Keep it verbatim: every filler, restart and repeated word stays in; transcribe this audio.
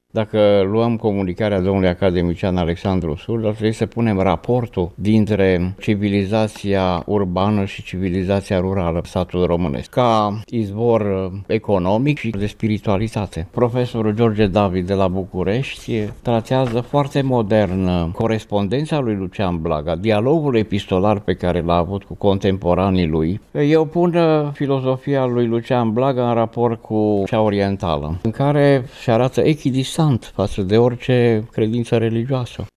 Dacă luăm comunicarea domnului academician Alexandru Sul, ar trebui să punem raportul dintre civilizația urbană și civilizația rurală, satul românesc, ca izvor economic și de spiritualitate. Profesorul George David de la București tratează foarte modern corespondența lui Lucian Blaga, dialogul epistolar pe care l-a avut cu contemporanii lui. Eu pun filozofia lui Lucian Blaga în raport cu cea orientală, în care se arată echidistant față de orice credință religioasă.